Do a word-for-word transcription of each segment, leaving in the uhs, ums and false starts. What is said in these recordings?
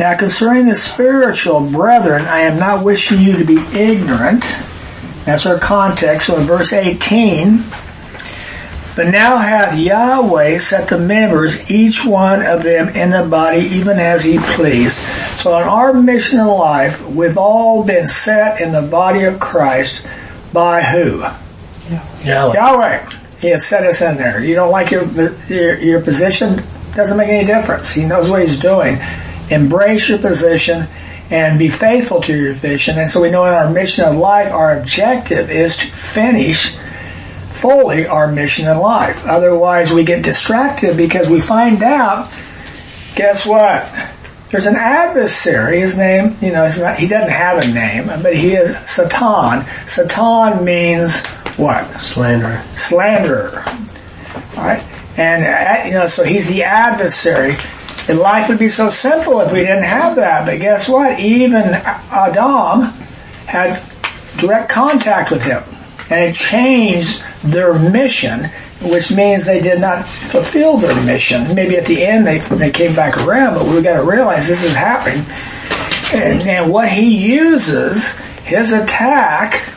Now concerning the spiritual, brethren, I am not wishing you to be ignorant. That's our context. So in verse eighteen, but now hath Yahweh set the members, each one of them in the body, even as he pleased. So on our mission in life, we've all been set in the body of Christ by who? Yahweh. Yahweh. He has set us in there. You don't like your, your your position? Doesn't make any difference. He knows what he's doing. Embrace your position and be faithful to your vision. And so we know in our mission in life, our objective is to finish fully our mission in life. Otherwise, we get distracted because we find out, guess what? There's an adversary. His name, you know, it's not, he doesn't have a name, but he is Satan. Satan means what? Slanderer. Slanderer. All right? And, uh, you know, so he's the adversary. And life would be so simple if we didn't have that. But guess what? Even Adam had direct contact with him. And it changed their mission, which means they did not fulfill their mission. Maybe at the end they they came back around, but we've got to realize this is happening. And, and what he uses, his attack,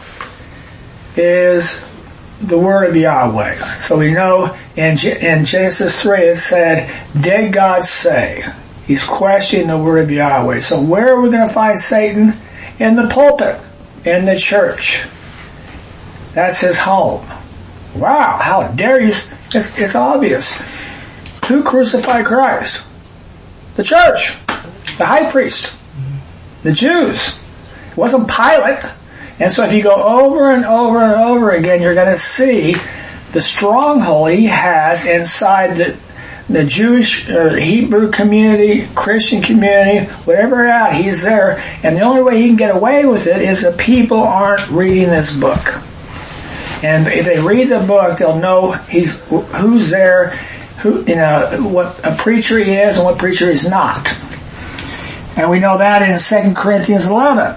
is the word of Yahweh. So we know in, in Genesis three it said, did God say? He's questioning the word of Yahweh. So where are we going to find Satan? In the pulpit, in the church. That's his home. Wow, how dare you? It's, it's obvious. Who crucified Christ? The church. The high priest. The Jews. It wasn't Pilate. And so if you go over and over and over again, you're going to see the stronghold he has inside the, the Jewish or Hebrew community, Christian community, whatever out, he's there. And the only way he can get away with it is that people aren't reading this book. And if they read the book, they'll know he's who's there, who you know what a preacher he is and what preacher he's not. And we know that in Second Corinthians eleven.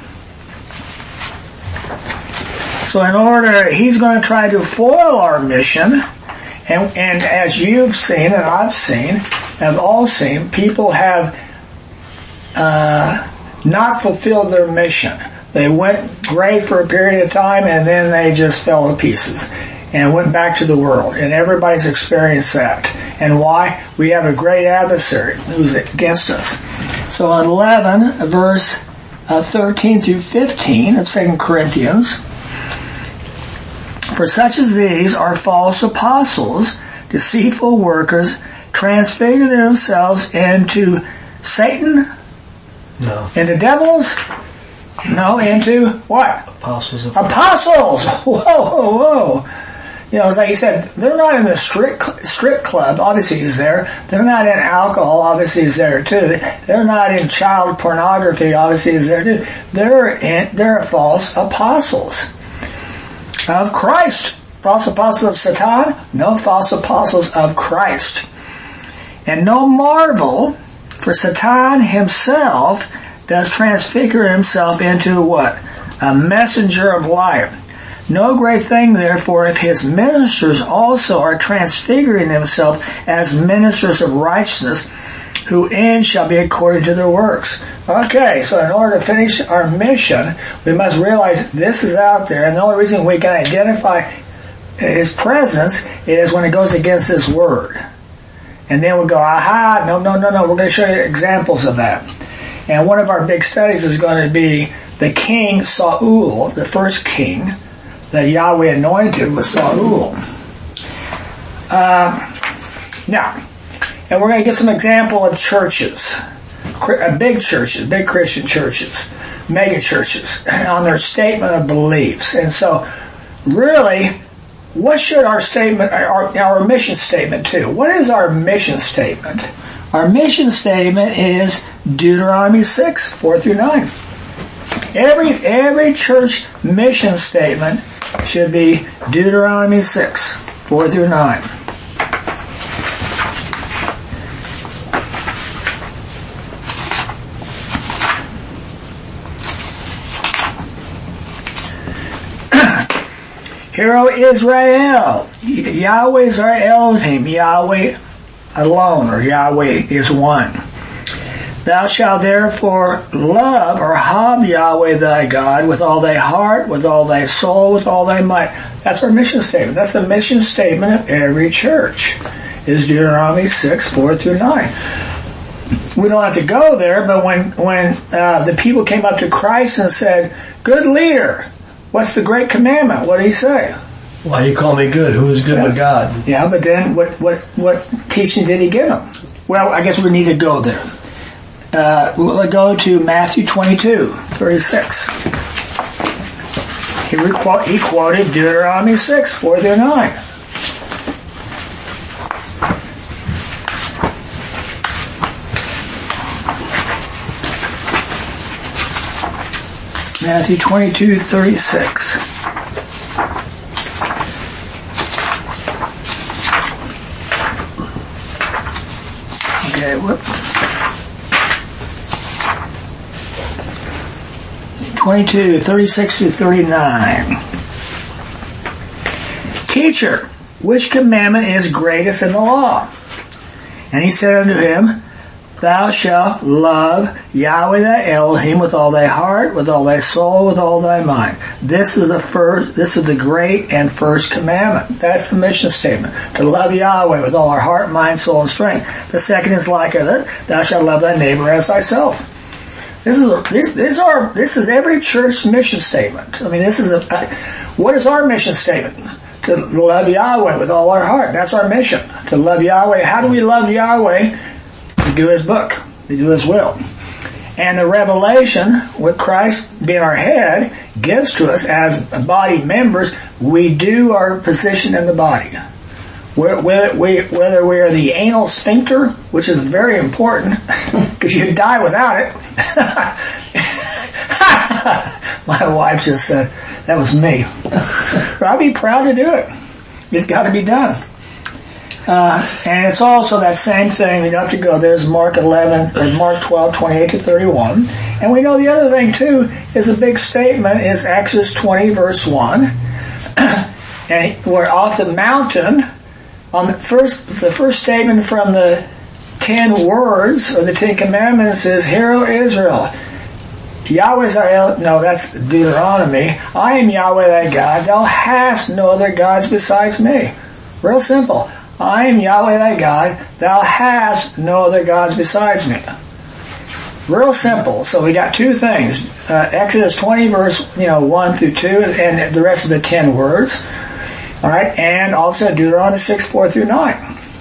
So in order, he's going to try to foil our mission, and, and as you've seen and I've seen, have all seen, people have uh, not fulfilled their mission. They went great for a period of time, and then they just fell to pieces and went back to the world. And everybody's experienced that. And why? We have a great adversary who's against us. So in eleven, verse uh, thirteen through fifteen of Second Corinthians, for such as these are false apostles, deceitful workers, transfigure themselves into Satan, no, into devils, no, into what? Apostles of Apostles! Whoa, whoa, whoa. You know, it's like you said, they're not in the strip, strip club, obviously he's there. They're not in alcohol, obviously he's there too. They're not in child pornography, obviously he's there too. They're in, they're false apostles of Christ. False apostles of Satan? No, false apostles of Christ. And no marvel, for Satan himself does transfigure himself into what? A messenger of light. No great thing, therefore, if his ministers also are transfiguring themselves as ministers of righteousness, who end shall be according to their works. Okay, so in order to finish our mission, we must realize this is out there, and the only reason we can identify his presence is when it goes against this word. And then we'll go, aha, no, no, no, no, we're going to show you examples of that. And one of our big studies is going to be the king Saul, the first king that Yahweh anointed was Saul. Uh, now, and we're going to get some example of churches, big churches, big Christian churches, mega churches, on their statement of beliefs. And so, really, what should our statement, our, our mission statement too? What is our mission statement? Our mission statement is Deuteronomy six, four through nine. Every, every church mission statement should be Deuteronomy six, four through nine. Hear, O Israel, Yahweh is our Elohim, Yahweh alone, or Yahweh is one. Thou shalt therefore love or hob Yahweh thy God with all thy heart, with all thy soul, with all thy might. That's our mission statement. That's the mission statement of every church, is Deuteronomy six, four through nine. We don't have to go there, but when, when uh, the people came up to Christ and said, good leader, what's the great commandment? What did he say? Why you call me good? Who is good yeah. but God? Yeah, but then what, what, what teaching did he give them? Well, I guess we need to go there. Uh, we'll go to Matthew twenty-two, thirty-six. He, requ- he quoted Deuteronomy six, four through nine. Matthew twenty-two, thirty-six. Okay, whoop. twenty-two, thirty-six through thirty-nine. Teacher, which commandment is greatest in the law? And he said unto him, Thou shalt love Yahweh thy Elohim with all thy heart, with all thy soul, with all thy mind. This is the first, this is the great and first commandment. That's the mission statement. To love Yahweh with all our heart, mind, soul, and strength. The second is like it. Thou shalt love thy neighbor as thyself. This is a, this, this are this is every church mission statement. I mean, this is a what is our mission statement? To love Yahweh with all our heart. That's our mission. To love Yahweh. How do we love Yahweh? To do His book. To do His will. And the revelation, with Christ being our head, gives to us as body members. We do our position in the body. Whether we, whether we are the anal sphincter, which is very important, because you die without it. My wife just said, that was me. But I'd be proud to do it. It's got to be done. Uh, and it's also that same thing. We don't have to go. There's Mark eleven, or Mark twelve, twenty-eight to thirty-one. And we know the other thing too is a big statement is Exodus twenty, verse one. And we're off the mountain. On the first, the first statement from the ten words or the Ten Commandments is, Hear, O Israel, Yahweh's our El- no, that's Deuteronomy. I am Yahweh thy God. Thou hast no other gods besides me. Real simple. I am Yahweh thy God. Thou hast no other gods besides me. Real simple. So we got two things: uh, Exodus twenty, verse you know one through two, and the rest of the ten words. All right, and also Deuteronomy six, four through nine.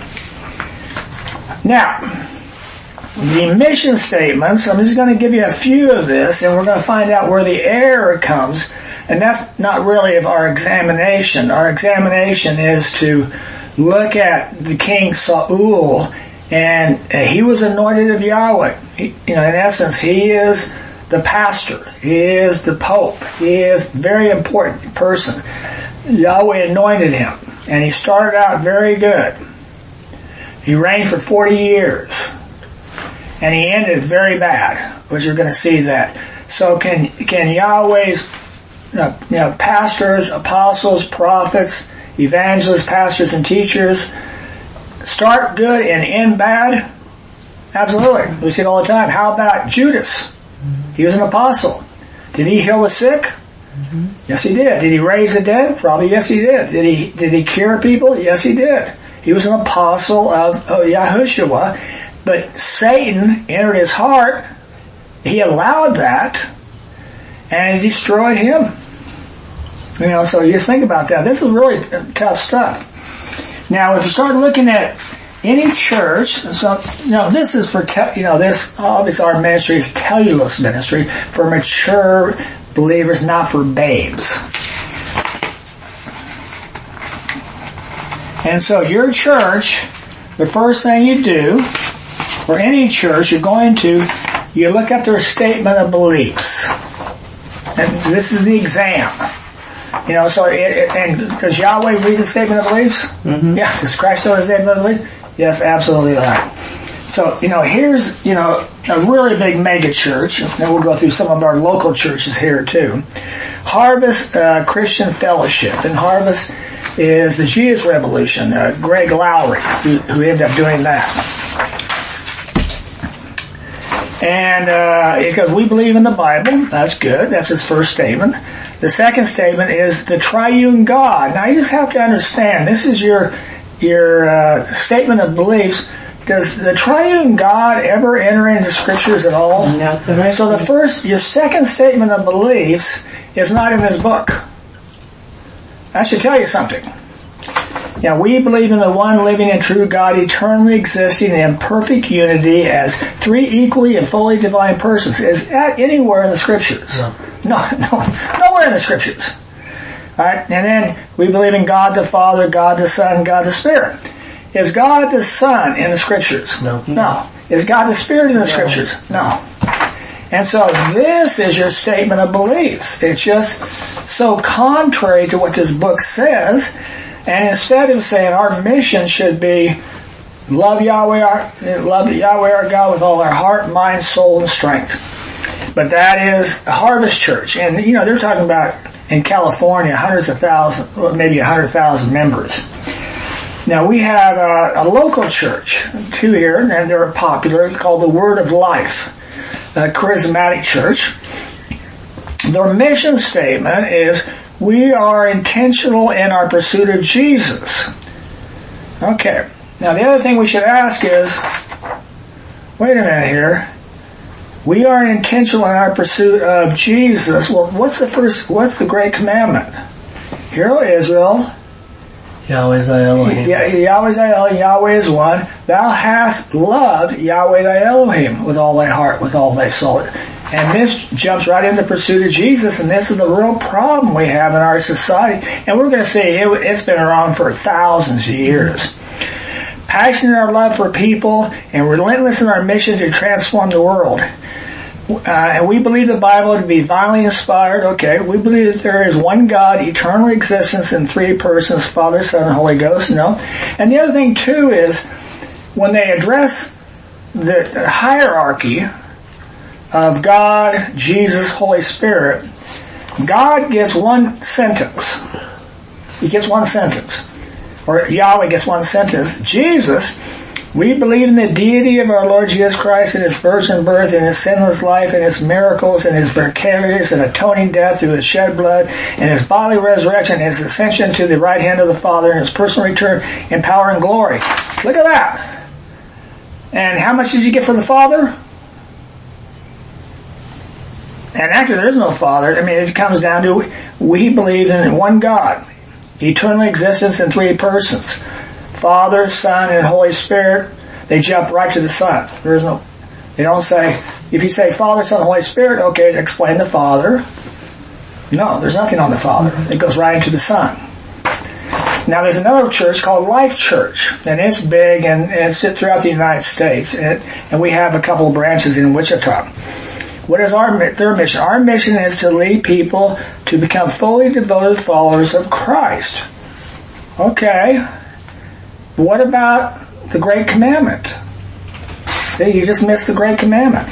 Now, the mission statements, I'm just going to give you a few of this, and we're going to find out where the error comes, and that's not really of our examination. Our examination is to look at the king Saul, and he was anointed of Yahweh. He, you know, in essence, he is the pastor. He is the pope. He is a very important person. Yahweh anointed him, and he started out very good. He reigned for forty years, and he ended very bad, which you're going to see that. So can can Yahweh's uh, you know pastors, apostles, prophets, evangelists, pastors, and teachers start good and end bad? Absolutely. We see it all the time. How about Judas? He was an apostle. Did he heal the sick? Mm-hmm. Yes, he did. Did he raise the dead? Probably yes, he did. Did he did he cure people? Yes, he did. He was an apostle of, of Yahushua, but Satan entered his heart. He allowed that, and it destroyed him. You know, so you just think about that. This is really tough stuff. Now, if you start looking at any church, so you know, this is for te- you know, this obviously our ministry is Telos ministry for mature believers, not for babes. And so your church, the first thing you do, or any church, you're going to, you look at their statement of beliefs. And this is the exam. You know, so, it, it, and does Yahweh read the statement of beliefs? Mm-hmm. Yeah. Does Christ know the statement of beliefs? Yes, absolutely right. So, you know, here's, you know, a really big mega church, and we'll go through some of our local churches here too. Harvest uh, Christian Fellowship. And Harvest is the Jesus Revolution, uh, Greg Lowry, who, who ended up doing that. And uh, because we believe in the Bible, that's good. That's his first statement. The second statement is the triune God. Now you just have to understand, this is your your uh, statement of beliefs. Does the triune God ever enter into scriptures at all? Not that I So the first, your second statement of beliefs is not in this book. That should tell you something. Now, we believe in the one living and true God, eternally existing in perfect unity as three equally and fully divine persons. Is that anywhere in the scriptures? No. No, no, nowhere in the scriptures. All right, and then we believe in God the Father, God the Son, God the Spirit. Is God the Son in the scriptures? No. No. Is God the Spirit in the No. scriptures? No. And so this is your statement of beliefs. It's just so contrary to what this book says. And instead of saying our mission should be love Yahweh, our, love Yahweh our God with all our heart, mind, soul, and strength. But that is a Harvest Church. And, you know, they're talking about in California hundreds of thousands, or maybe a hundred thousand members. Now we have a, a local church, two here, and they're popular, called the Word of Life, a charismatic church. Their mission statement is, we are intentional in our pursuit of Jesus. Okay. Now the other thing we should ask is, wait a minute here. We are intentional in our pursuit of Jesus. Well, what's the first, what's the great commandment? Hear, O Israel. Yahweh is thy Elohim. Yeah, Yahweh is thy Elohim, Yahweh is one. Thou hast loved Yahweh thy Elohim with all thy heart, with all thy soul. And this jumps right into pursuit of Jesus, and this is the real problem we have in our society. And we're going to say it, it's been around for thousands of years. Passionate in our love for people and relentless in our mission to transform the world. Uh, and we believe the Bible to be divinely inspired. Okay, we believe that there is one God, eternal existence in three persons, Father, Son, and Holy Ghost. No. And the other thing too is, when they address the hierarchy of God, Jesus, Holy Spirit, God gets one sentence. He gets one sentence. Or Yahweh gets one sentence. Jesus, we believe in the deity of our Lord Jesus Christ and His virgin birth and His sinless life and His miracles and His vicarious and atoning death through His shed blood and His bodily resurrection and His ascension to the right hand of the Father and His personal return in power and glory. Look at that. And how much did you get for the Father? And actually there is no Father. I mean, it comes down to, we believe in one God. Eternal existence in three persons. Father, Son, and Holy Spirit. They jump right to the Son. There is no, they don't say, if you say Father, Son, Holy Spirit, okay, explain the Father. No, there's nothing on the Father. It goes right into the Son. Now there's another church called Life Church, and it's big and, and it's throughout the United States, and, it, and we have a couple of branches in Wichita. What is our their mission? Our mission is to lead people to become fully devoted followers of Christ. Okay. What about the Great Commandment? See, you just missed the Great Commandment.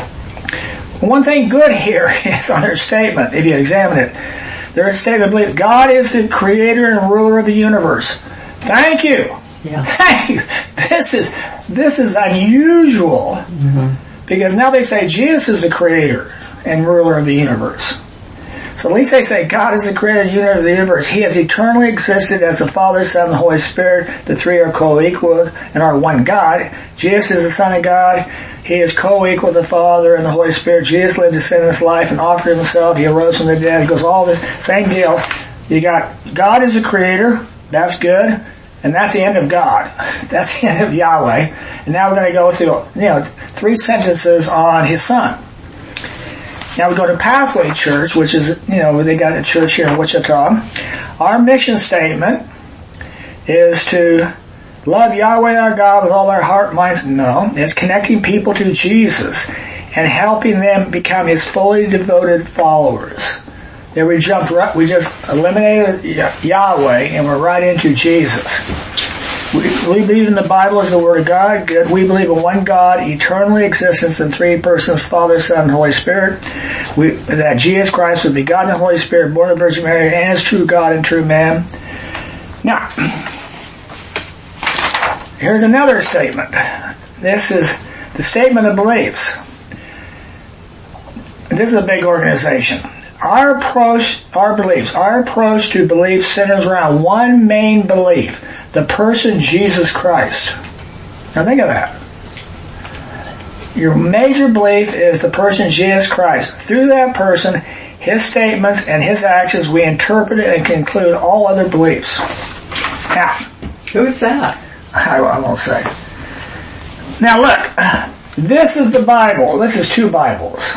One thing good here is on their statement, if you examine it. Their statement, believe God is the creator and ruler of the universe. Thank you. Yeah. Thank you. This is, this is unusual. Mm-hmm. Because now they say Jesus is the creator and ruler of the universe. So at least they say God is the creator of the universe. He has eternally existed as the Father, Son, and Holy Spirit. The three are co-equal and are one God. Jesus is the Son of God. He is co-equal with the Father and the Holy Spirit. Jesus lived a sinless life and offered himself. He arose from the dead. It goes all this same deal. You got God is the creator. That's good. And that's the end of God. That's the end of Yahweh. And now we're going to go through, you know, three sentences on His Son. Now we go to Pathway Church, which is, you know, they got a church here in Wichita. Our mission statement is to love Yahweh our God with all our heart, mind. No, it's connecting people to Jesus and helping them become His fully devoted followers. Then we jumped right, we just eliminated Yahweh and we're right into Jesus. We, we believe in the Bible as the Word of God. Good. We believe in one God, eternally existence in three persons, Father, Son, and Holy Spirit. We, that Jesus Christ was begotten of the Holy Spirit, born of Virgin Mary, and is true God and true man. Now, here's another statement. This is the statement of beliefs. this is a big organization. Our approach, our beliefs, our approach to belief centers around one main belief, the person Jesus Christ. Now think of that. Your major belief is the person Jesus Christ. Through that person, his statements and his actions, we interpret it and conclude all other beliefs. Now, who's that? I, I won't say. Now look, this is the Bible. This is two Bibles.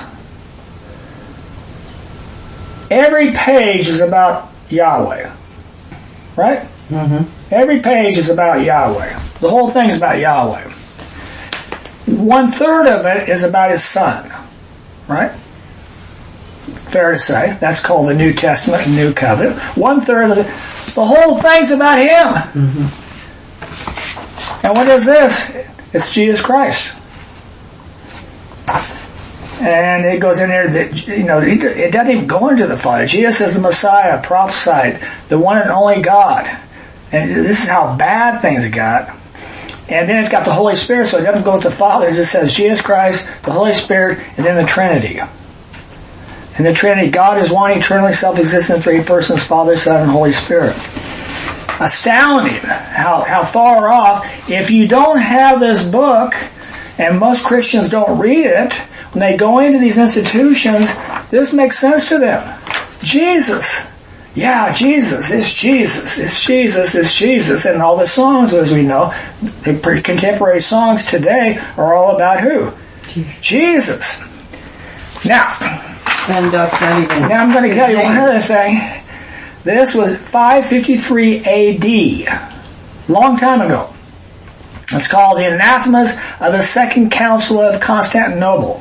Every page is about Yahweh. Right? Mm-hmm. Every page is about Yahweh. The whole thing is about Yahweh. One third of it is about his son. Right? Fair to say. That's called the New Testament and New Covenant. One third of it, the whole thing's about him. Mm-hmm. And what is this? It's Jesus Christ. And it goes in there that, you know, it doesn't even go into the Father. Jesus is the Messiah, prophesied, the one and only God. And this is how bad things got. And then it's got the Holy Spirit, so it doesn't go with the Father. It just says Jesus Christ, the Holy Spirit, and then the Trinity. And the Trinity, God is one, eternally self-existent, three persons, Father, Son, and Holy Spirit. Astounding how, how far off. If you don't have this book, and most Christians don't read it, when they go into these institutions, this makes sense to them. Jesus. Yeah, Jesus. It's Jesus. It's Jesus. It's Jesus. And all the songs, as we know, the contemporary songs today are all about who? Jesus. Jesus. Now, and, uh, now I'm going to tell you one other thing. This was five fifty-three A D, long time ago. It's called the Anathemas of the Second Council of Constantinople.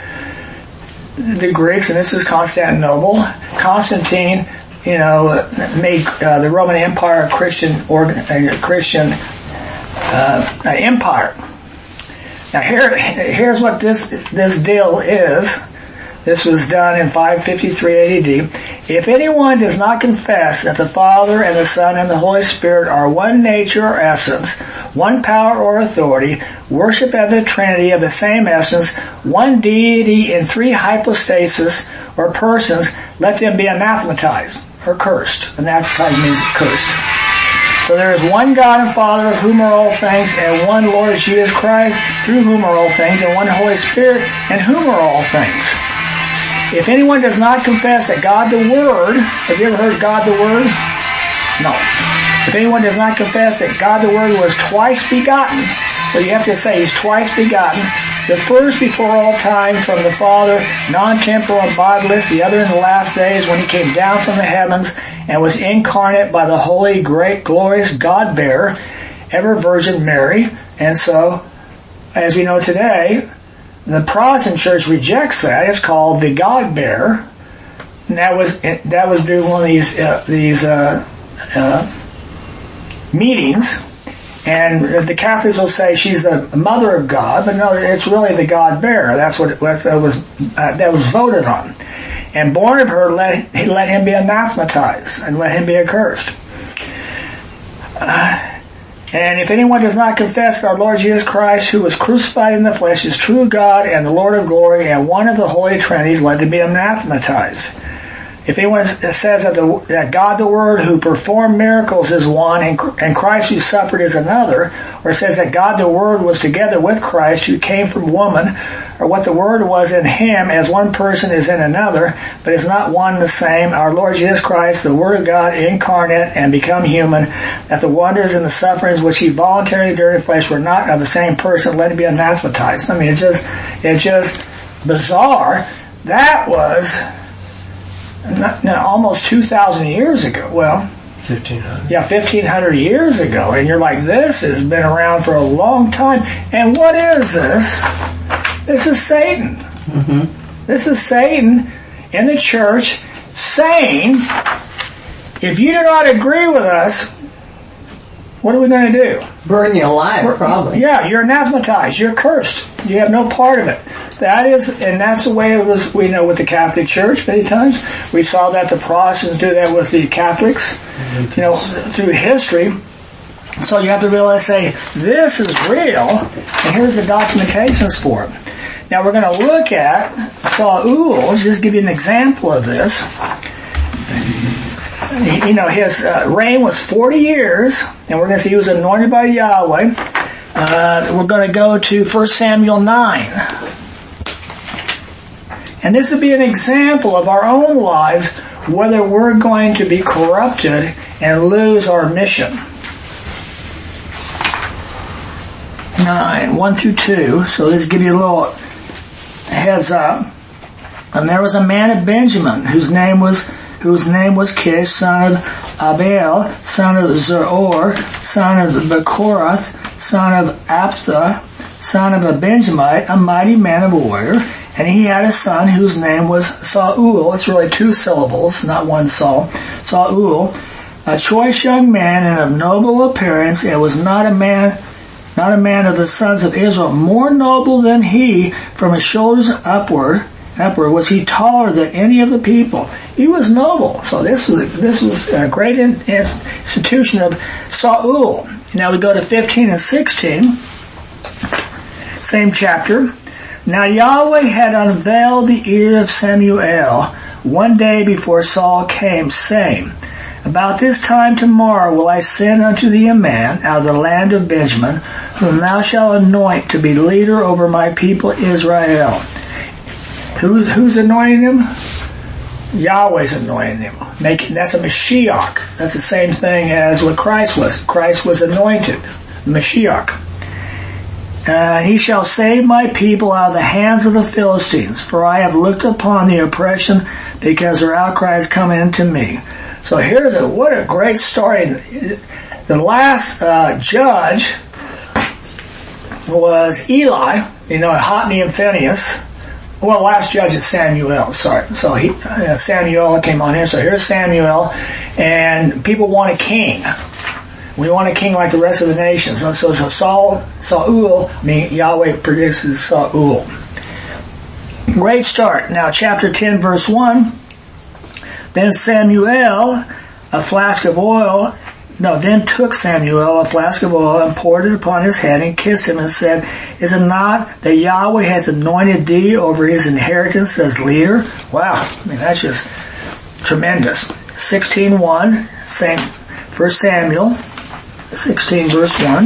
The Greeks, and this is Constantinople, Constantine, you know, made uh, the Roman Empire a Christian, organ, a Christian uh, empire. Now here, here's what this this deal is. This was done in five fifty-three A D. If anyone does not confess that the Father and the Son and the Holy Spirit are one nature or essence, one power or authority, worship of the Trinity of the same essence, one deity in three hypostases or persons, let them be anathematized or cursed. Anathematized means cursed. So there is one God and Father of whom are all things, and one Lord Jesus Christ through whom are all things, and one Holy Spirit in whom are all things. If anyone does not confess that God the Word, have you ever heard God the Word? No. If anyone does not confess that God the Word was twice begotten, so you have to say He's twice begotten, the first before all time from the Father, non-temporal and bodiless, the other in the last days when He came down from the heavens and was incarnate by the holy, great, glorious God-bearer, ever Virgin Mary. And so, as we know today, the Protestant Church rejects that. It's called the God-bearer. And that was that was during one of these uh, these uh, uh, meetings, and the Catholics will say she's the mother of God, but no, it's really the God-bearer. That's what, it, what that was uh, that was voted on. And born of her, let let him be anathematized and let him be accursed. Uh, And if anyone does not confess that our Lord Jesus Christ, who was crucified in the flesh, is true God and the Lord of glory and one of the Holy Trinities, let him be anathematized. If anyone says that, the, that God the Word who performed miracles is one and, and Christ who suffered is another, or says that God the Word was together with Christ who came from woman, or what the Word was in him as one person is in another, but is not one the same, our Lord Jesus Christ, the Word of God incarnate and become human, that the wonders and the sufferings which he voluntarily during the flesh were not of the same person, let him be anathematized. I mean, it's just, it's just bizarre. That was Not, not, almost two thousand years ago. Well, fifteen hundred. Yeah, fifteen hundred years ago. And you're like, this has been around for a long time. And what is this? This is Satan. Mm-hmm. This is Satan in the church saying, if you do not agree with us, what are we going to do? Burn you alive, We're, probably. Yeah, you're anathematized. You're cursed. You have no part of it. That is, and that's the way it was, we know, with the Catholic Church many times. We saw that the Protestants do that with the Catholics, you know, through history. So you have to realize, say, this is real, and here's the documentations for it. Now we're going to look at Saul, just give you an example of this. You know, his uh, reign was forty years, and we're going to see he was anointed by Yahweh. Uh, we're going to go to First Samuel nine. And this would be an example of our own lives, whether we're going to be corrupted and lose our mission. nine, one through two. So let's give you a little heads up. And there was a man of Benjamin whose name was whose name was Kish, son of Abiel, son of Zeror, son of Bechorath, son of Abtha, son of a Benjamite, a mighty man of warrior. And he had a son whose name was Saul. It's really two syllables, not one Saul. Saul, a choice young man and of noble appearance. It was not a man, not a man of the sons of Israel more noble than he. From his shoulders upward, upward was he taller than any of the people. He was noble. So this was this was a great institution of Saul. Now we go to fifteen and sixteen, same chapter. Now Yahweh had unveiled the ear of Samuel one day before Saul came, saying, About this time tomorrow will I send unto thee a man out of the land of Benjamin, whom thou shalt anoint to be leader over my people Israel. Who, who's anointing him? Yahweh's anointing him. Make, that's a Mashiach. That's the same thing as what Christ was. Christ was anointed. Mashiach. Uh, he shall save my people out of the hands of the Philistines, for I have looked upon the oppression, because their outcry is coming unto me. So here's a, what a great story. The last uh, judge was Eli, you know, Hophni and Phinehas. Well, last judge is Samuel, sorry. So he, uh, Samuel came on here. So here's Samuel, and people want a king. We want a king like the rest of the nations. So, so, so Saul, Saul, I mean, Yahweh produces Saul. Great start. Now, chapter ten, verse one. Then Samuel, a flask of oil, no, then took Samuel a flask of oil and poured it upon his head and kissed him and said, Is it not that Yahweh hath anointed thee over his inheritance as leader? Wow, I mean, that's just tremendous. sixteen one, same, First Samuel sixteen verse one.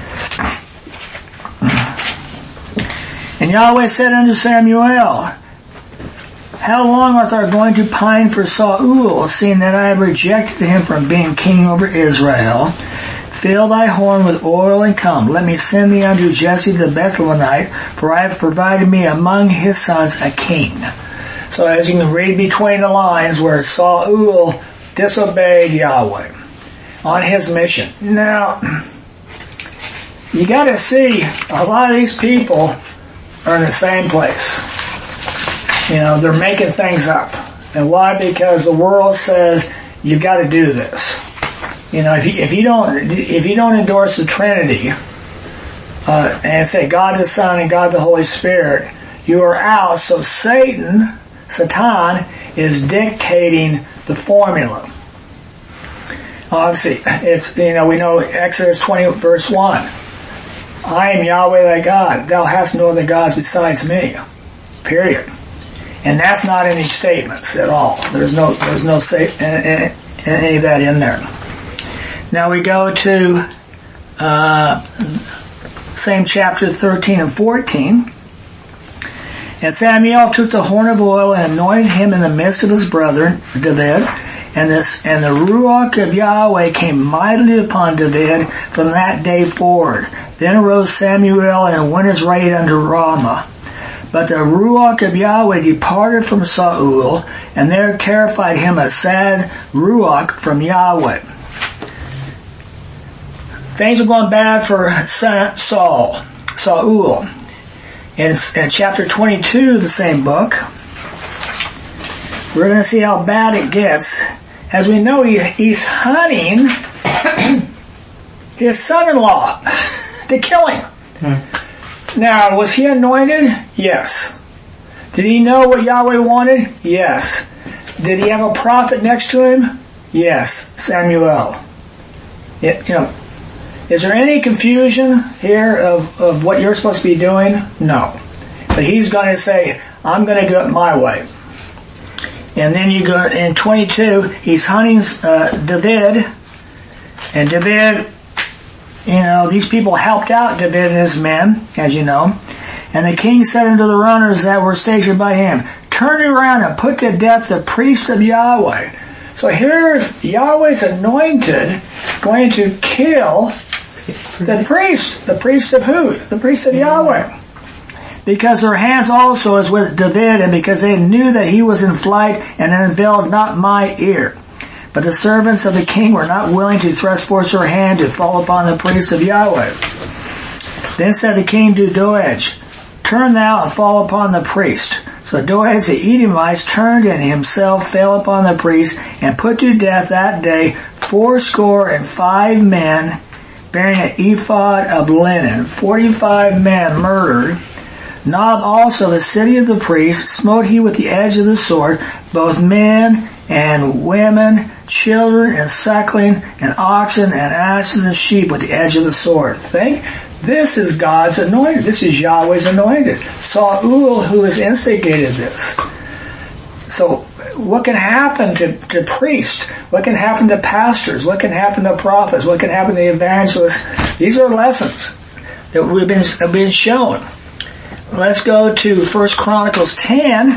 And Yahweh said unto Samuel, How long art thou going to pine for Saul, seeing that I have rejected him from being king over Israel? Fill thy horn with oil and come. Let me send thee unto Jesse the Bethlehemite, for I have provided me among his sons a king. So as you can read between the lines where Saul disobeyed Yahweh on his mission. Now, you got to see a lot of these people are in the same place. You know, they're making things up. And why? Because the world says you've got to do this. You know, if you, if you don't if you don't endorse the Trinity uh, and say God the Son and God the Holy Spirit, you are out. So Satan, Satan, is dictating the formula. Obviously, it's, you know, we know Exodus twenty verse one. I am Yahweh thy God. Thou hast no other gods besides me. Period. And that's not in these statements at all. There's no, there's no say, any of that in there. Now we go to uh, same chapter thirteen and fourteen. And Samuel took the horn of oil and anointed him in the midst of his brethren, David. And this, and the Ruach of Yahweh came mightily upon David from that day forward. Then arose Samuel and went his way unto Ramah. But the Ruach of Yahweh departed from Saul, and there terrified him a sad Ruach from Yahweh. Things are going bad for Saul. Saul. In, in chapter twenty-two of the same book, we're going to see how bad it gets. As we know, he, he's hunting his son-in-law to kill him. Hmm. Now, was he anointed? Yes. Did he know what Yahweh wanted? Yes. Did he have a prophet next to him? Yes, Samuel. It, you know, is there any confusion here of, of what you're supposed to be doing? No. But he's going to say, I'm going to do it my way. And then you go in twenty-two, he's hunting uh, David, and David, you know, these people helped out David and his men, as you know. And the king said unto the runners that were stationed by him, turn around and put to death the priest of Yahweh. So here's Yahweh's anointed going to kill the priest. The priest of who? The priest of Yahweh. Because their hands also is with David, and because they knew that he was in flight, and unveiled not my ear. But the servants of the king were not willing to thrust forth their hand to fall upon the priest of Yahweh. Then said the king to Doeg, turn thou and fall upon the priest. So Doeg the Edomite turned, and himself fell upon the priest, and put to death that day fourscore and five men, bearing an ephod of linen. Forty-five men murdered. Nob also, the city of the priest, smote he with the edge of the sword, both men and women, children and suckling, and oxen and asses and sheep with the edge of the sword. Think, this is God's anointed. This is Yahweh's anointed. Saul, who has instigated this. So, what can happen to, to priests? What can happen to pastors? What can happen to prophets? What can happen to evangelists? These are lessons that we've been, have been shown. Let's go to First Chronicles ten.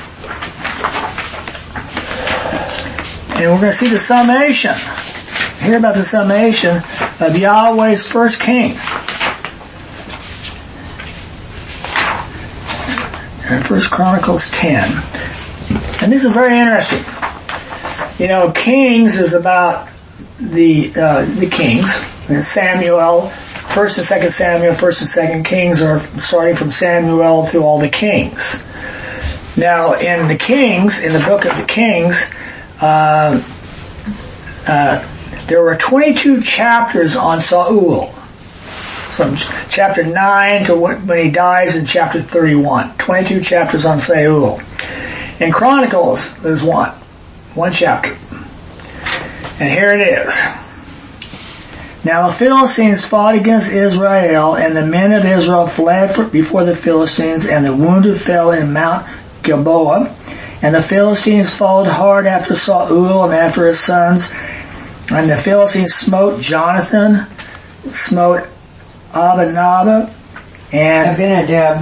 And we're going to see the summation. Hear about the summation of Yahweh's first king. First Chronicles ten. And this is very interesting. You know, Kings is about the uh, the kings. Samuel, First and Second Samuel, First and Second Kings are starting from Samuel through all the kings. Now, in the Kings, in the book of the Kings, uh, uh, there were twenty-two chapters on Saul. From chapter nine to when he dies in chapter thirty-one. twenty-two chapters on Saul. In Chronicles, there's one. One chapter. And here it is. Now the Philistines fought against Israel, and the men of Israel fled before the Philistines, and the wounded fell in Mount Gilboa. And the Philistines followed hard after Saul and after his sons. And the Philistines smote Jonathan, smote Abinadab, and Abinadab.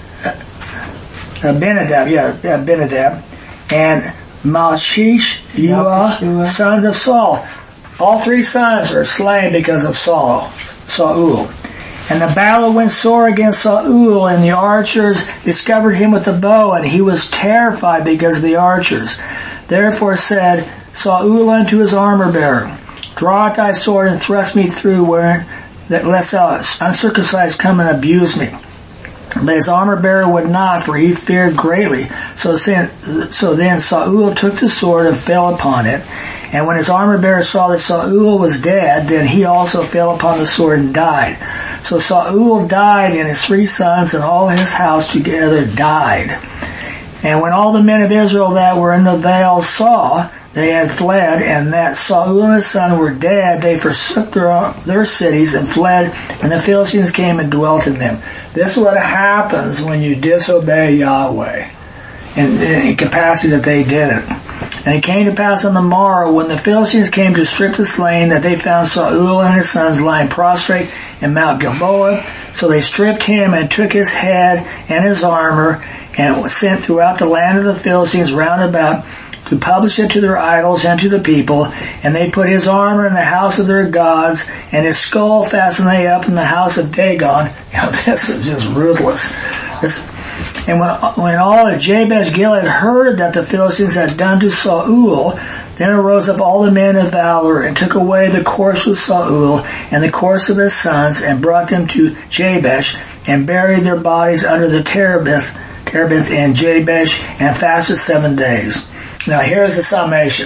Abinadab, yeah, Abinadab, and Malchish, Uah, sons of Saul. All three sons are slain because of Saul, Saul. And the battle went sore against Saul, and the archers discovered him with the bow, and he was terrified because of the archers. Therefore said Saul unto his armor bearer, draw out thy sword and thrust me through, wherein that lest thou uncircumcised come and abuse me. But his armor bearer would not, for he feared greatly. So, so then Saul took the sword and fell upon it. And when his armor bearer saw that Saul was dead, then he also fell upon the sword and died. So Saul died, and his three sons and all his house together died. And when all the men of Israel that were in the vale saw they had fled, and that Saul and his son were dead, they forsook their, their cities and fled, and the Philistines came and dwelt in them. This is what happens when you disobey Yahweh, in the capacity that they did it. And it came to pass on the morrow, when the Philistines came to strip the slain, that they found Saul and his sons lying prostrate in Mount Gilboa. So they stripped him and took his head and his armor, and was sent throughout the land of the Philistines round about, to publish it to their idols and to the people. And they put his armor in the house of their gods, and his skull fastened they up in the house of Dagon. You know, this is just ruthless. This, and when, when all of Jabesh Gilead heard that the Philistines had done to Saul, then arose up all the men of valor, and took away the corpse of Saul and the corpse of his sons, and brought them to Jabesh, and buried their bodies under the terebinth, terebinth in Jabesh, and fasted seven days. Now here's the summation.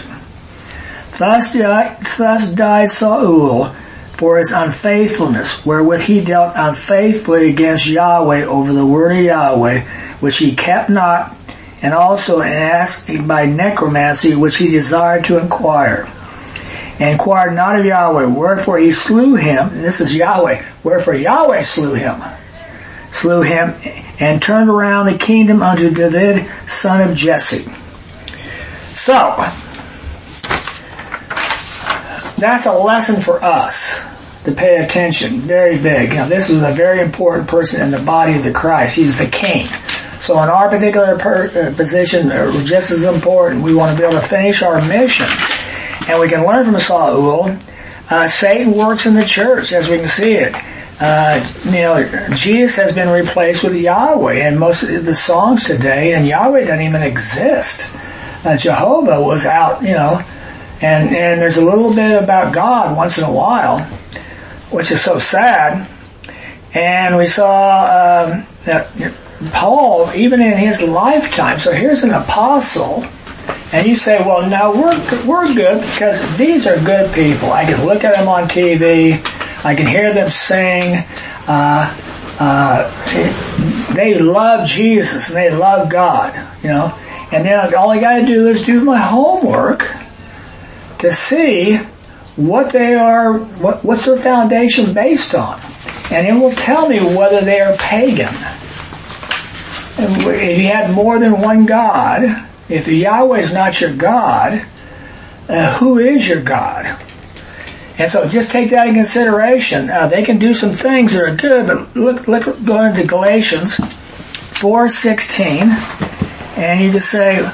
Thus died, thus died Saul for his unfaithfulness, wherewith he dealt unfaithfully against Yahweh over the word of Yahweh, which he kept not, and also asked by necromancy, which he desired to inquire. And inquired not of Yahweh, wherefore he slew him, and this is Yahweh, wherefore Yahweh slew him. slew him, and turned around the kingdom unto David, son of Jesse. So, that's a lesson for us to pay attention. Very big. Now, this is a very important person in the body of the Christ. He's the king. So in our particular per, uh, position, uh, just as important, we want to be able to finish our mission. And we can learn from Saul. Uh, Satan works in the church, as we can see it. Uh, you know, Jesus has been replaced with Yahweh in most of the songs today, and Yahweh doesn't even exist. Uh, Jehovah was out, you know, and, and there's a little bit about God once in a while, which is so sad. And we saw um, that Paul, even in his lifetime, so here's an apostle, and you say, well, no, we're, we're good because these are good people. I can look at them on T V, I can hear them sing, uh, uh, they love Jesus and they love God, you know, and then all I got to do is do my homework to see what they are, what, what's their foundation based on, and it will tell me whether they are pagan. If you had more than one God, if Yahweh is not your God, uh, who is your God? And so just take that in consideration. Uh, they can do some things that are good, but look, look, go into Galatians four sixteen, and you just say,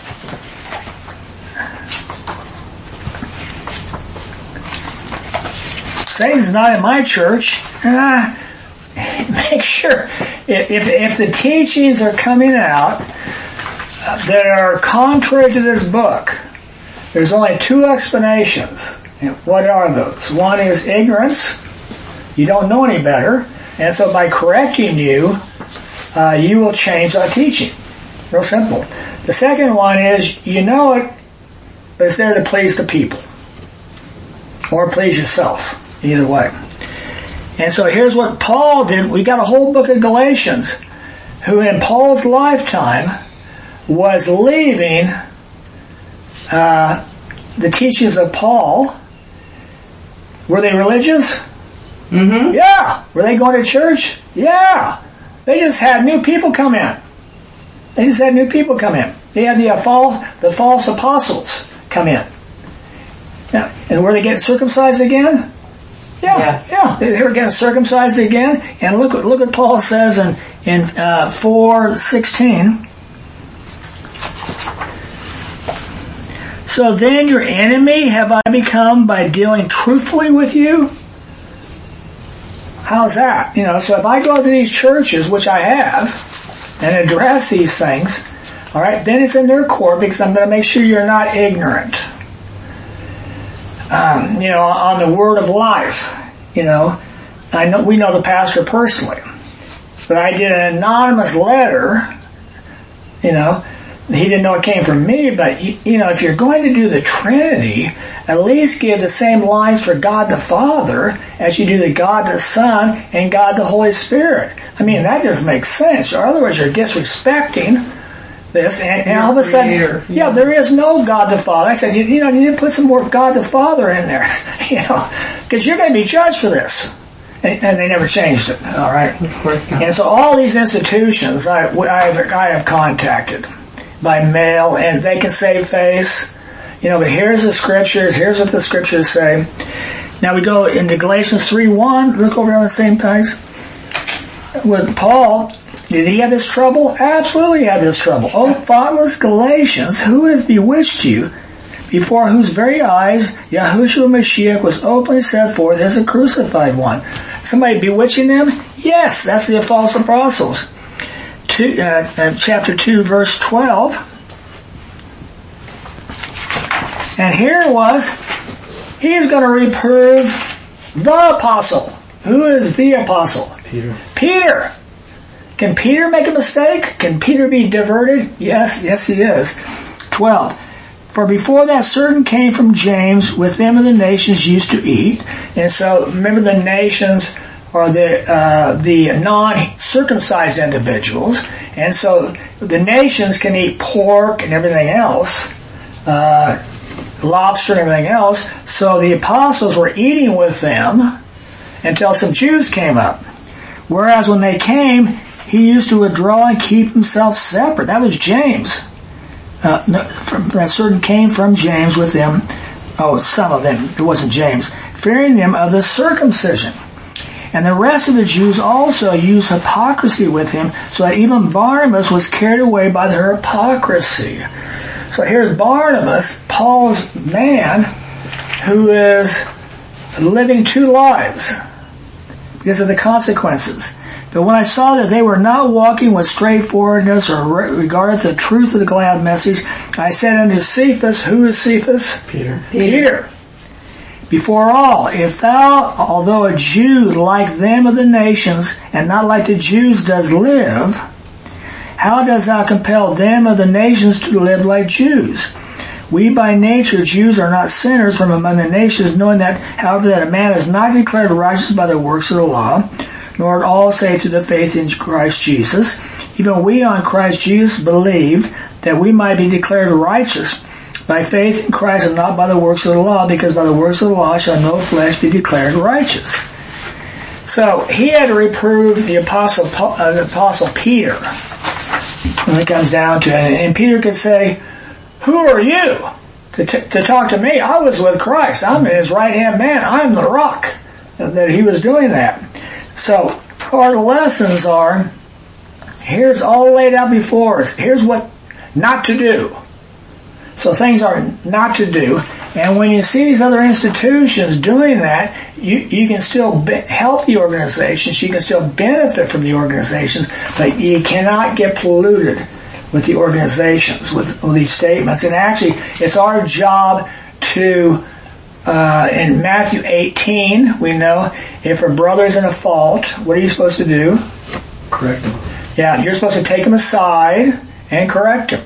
Satan's not in my church. Uh, make sure if if the teachings are coming out that are contrary to this book, there's only two explanations. And what are those? One is ignorance. You don't know any better, and so by correcting you, uh, you will change our teaching. Real simple. The second one is you know it, but it's there to please the people or please yourself. Either way. And so here's what Paul did. We got a whole book of Galatians, who in Paul's lifetime was leaving uh, the teachings of Paul. Were they religious? Mm-hmm. Yeah. Were they going to church? Yeah. They just had new people come in. They just had new people come in. They had the uh, false, the false apostles come in. Now, and were they getting circumcised again? Yeah, yes. yeah, they were getting circumcised again, and look what look what Paul says in in uh, four sixteen. So then, your enemy have I become by dealing truthfully with you. How's that? You know, so if I go to these churches, which I have, and address these things, all right, then it's in their court because I'm going to make sure you're not ignorant. Um, you know, on the word of life, you know, I know we know the pastor personally, but I did an anonymous letter, you know, he didn't know it came from me, but you, you know, if you're going to do the Trinity, at least give the same lines for God the Father as you do the God the Son and God the Holy Spirit. I mean, that just makes sense. Or otherwise you're disrespecting this, and, and all of a sudden, Creator. yeah, there is no God the Father. I said, you, you know, you need to put some more God the Father in there, you know, because you're going to be judged for this. And, and they never changed it, all right? Of course not. And so all these institutions I, I, have, I have contacted by mail, and they can save face, you know, but here's the scriptures, here's what the scriptures say. Now we go into Galatians three one, look over on the same page. With Paul, did he have this trouble? Absolutely he had this trouble. Oh, thoughtless Galatians, who has bewitched you, before whose very eyes Yahushua Mashiach was openly set forth as a crucified one? Somebody bewitching them? Yes, that's the false apostles. Two, uh, uh, chapter two, verse twelve. And here it was, he's going to reprove the apostle. Who is the apostle? Peter. Peter. Can Peter make a mistake? Can Peter be diverted? Yes, yes he is. twelve. For before that certain came from James, with them of the nations used to eat. And so, remember the nations are the uh, the non-circumcised individuals. And so, the nations can eat pork and everything else, uh, lobster and everything else. So the apostles were eating with them until some Jews came up. Whereas when they came, he used to withdraw and keep himself separate. That was James. Uh, no, from, that certain came from James with them. Oh, some of them. It wasn't James. Fearing them of the circumcision. And the rest of the Jews also used hypocrisy with him, so that even Barnabas was carried away by their hypocrisy. So here's Barnabas, Paul's man, who is living two lives because of the consequences. But when I saw that they were not walking with straightforwardness or regarded the truth of the glad message, I said unto Cephas, who is Cephas? Peter. Peter. Before all, if thou, although a Jew like them of the nations, and not like the Jews does live, how dost thou compel them of the nations to live like Jews? We by nature, Jews, are not sinners from among the nations, knowing that, however, that a man is not declared righteous by the works of the law, nor at all say to the faith in Christ Jesus. Even we on Christ Jesus believed that we might be declared righteous by faith in Christ and not by the works of the law, because by the works of the law shall no flesh be declared righteous. So he had to reprove the apostle, uh, the apostle Peter when it comes down to it. And Peter could say, who are you to, t- to talk to me? I was with Christ. I'm his right-hand man. I'm the rock that he was doing that. So part of the lessons are, here's all laid out before us. Here's what not to do. So things are not to do. And when you see these other institutions doing that, you, you can still be, help the organizations. You can still benefit from the organizations, but you cannot get polluted with the organizations, with, with these statements. And actually, it's our job to, uh, in Matthew eighteen, we know, if a brother's in a fault, what are you supposed to do? Correct him. Yeah, you're supposed to take him aside and correct him.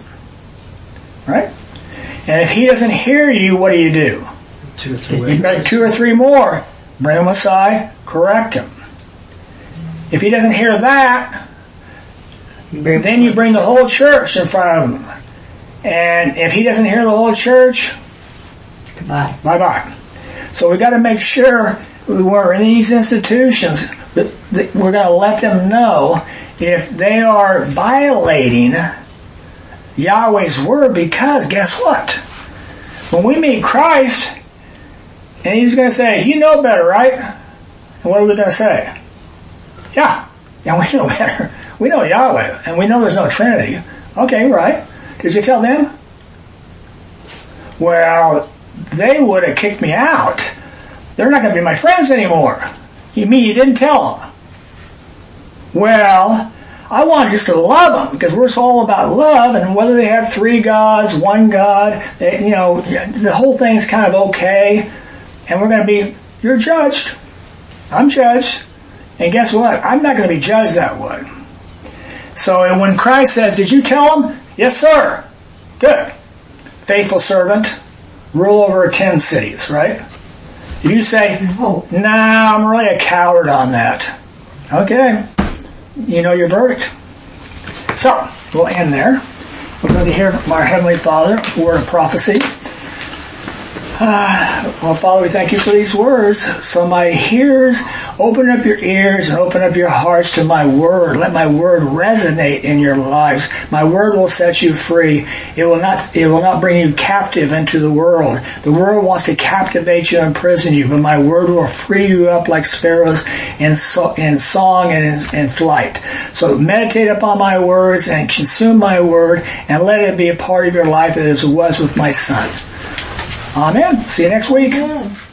Right? And if he doesn't hear you, what do you do? Two or three You bring two or three more, bring him aside, correct him. If he doesn't hear that, then you bring the whole church in front of him. And if he doesn't hear the whole church, Goodbye. bye-bye. So we've got to make sure we're in these institutions that, that we're going to let them know if they are violating Yahweh's word, because guess what? When we meet Christ, and he's going to say, you know better, right? And what are we going to say? Yeah, yeah, we know better. We know Yahweh, and we know there's no Trinity. Okay, right. Did you tell them? Well, they would have kicked me out. They're not going to be my friends anymore. You mean you didn't tell them? Well, I want just to love them, because we're all about love, and whether they have three gods, one God, they, you know, the whole thing's kind of okay, and we're going to be, you're judged. I'm judged. And guess what? I'm not going to be judged that way. So when Christ says, did you tell them? Yes, sir. Good. Faithful servant, rule over ten cities, right? Did you say, No. nah, I'm really a coward on that? Okay. You know your verdict. So, we'll end there. We're going to hear from our Heavenly Father, word of prophecy. Uh, well, Father, we thank you for these words. So my hearers, open up your ears and open up your hearts to my word. Let my word resonate in your lives. My word will set you free. It will not, it will not bring you captive into the world. The world wants to captivate you and imprison you, but my word will free you up like sparrows in, so, in song and in, in flight. So meditate upon my words and consume my word, and let it be a part of your life as it was with my son. Amen. See you next week. Yeah.